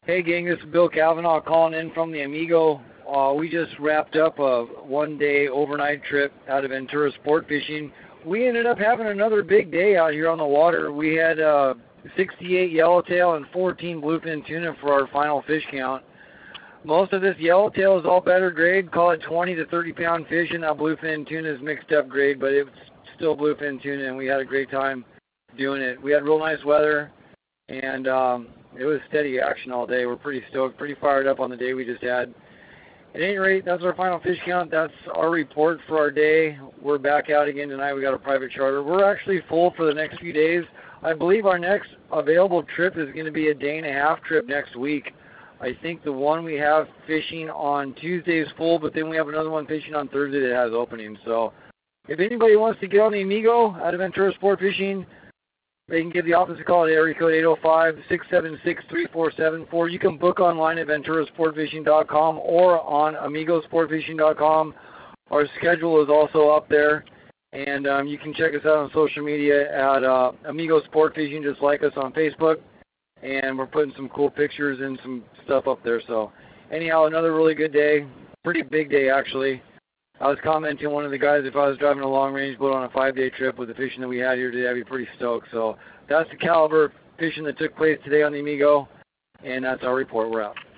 Hey gang, this is Bill Cavanaugh calling in from the Amigo. We just wrapped up a one-day overnight trip out of Ventura Sport Fishing. We ended up having another big day out here on the water. We had 68 yellowtail and 14 bluefin tuna for our final fish count. Most of this yellowtail is all better grade, call it 20 to 30 pound fish, and that bluefin tuna is mixed up grade, but it was still bluefin tuna, and we had a great time doing it. We had real nice weather, and it was steady action all day. We're pretty stoked, pretty fired up on the day we just had. At any rate, that's our final fish count. That's our report for our day. We're back out again tonight. We got a private charter. We're actually full for the next few days. I believe our next available trip is going to be a day-and-a-half trip next week. I think the one we have fishing on Tuesday is full, but then we have another one fishing on Thursday that has openings. So if anybody wants to get on the Amigo out of Ventura Sport Fishing, they can give the office a call at area code 805-676-3474. You can book online at venturasportfishing.com or on amigosportfishing.com. Our schedule is also up there, and you can check us out on social media at Amigo Sport Fishing, just like us on Facebook. And we're putting some cool pictures and some stuff up there. So anyhow, another really good day. Pretty big day, actually. I was commenting to one of the guys, if I was driving a long-range boat on a 5-day trip with the fishing that we had here today, I'd be pretty stoked. So that's the caliber of fishing that took place today on the Amigo, and that's our report. We're out.